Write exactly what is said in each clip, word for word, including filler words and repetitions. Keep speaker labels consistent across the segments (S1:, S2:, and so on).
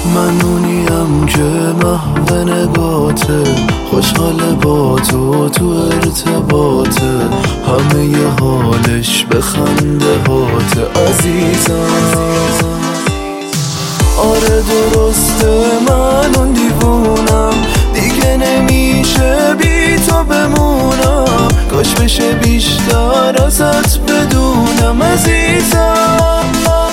S1: من اونیم که محو نگاته، خوشحال با تو تو ارتباطه، همه ی حالش به خنده هاته عزیزم. آره درسته من اون دیوونم، دیگه نمیشه بی تو بمونم، کاش بشه بیشتر ازت بدونم عزیزم.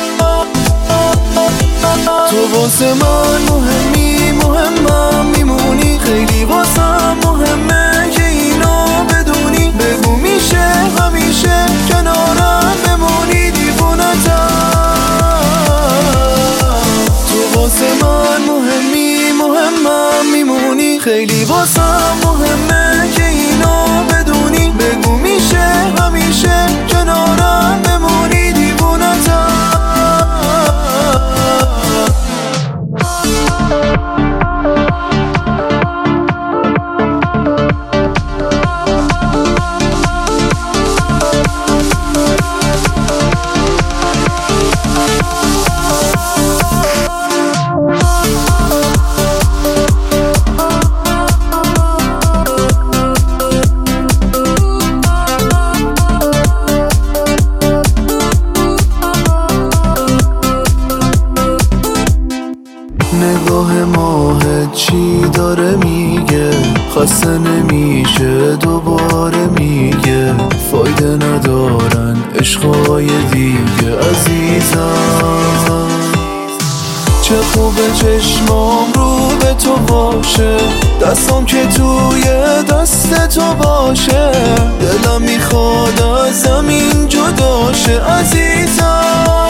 S1: تو واسه من مهمی، مهمم میمونی، خیلی واسم مهمه که اینو بدونی، بگو میشه همیشه کنارم بمونی دیوونتم. تو واسه من مهمی، مهمم میمونی، خیلی واسم مهمه که اینو بدونی، بگو میشه همیشه کنارم بمونی دیوونتم. نگاه ماه چی داره میگه، خسته نمیشه دوباره میگه، فایده ندارن عشقای دیگه عزیزم. چه خوبه چشمام رو به تو باشه، دستام که توی دست تو باشه، دلم میخواد از زمین جداشه عزیزم.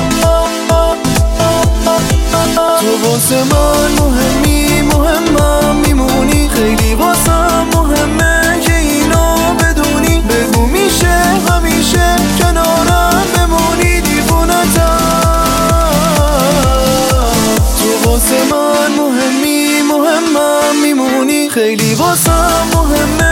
S1: تو واسه من مهمی، مهمم میمونی، خیلی واسم مهمه که اینو بدونی، بگو میشه همیشه کنارم بمونی دیوونتم. تو واسه من مهمی، مهمم میمونی، خیلی واسم مهمه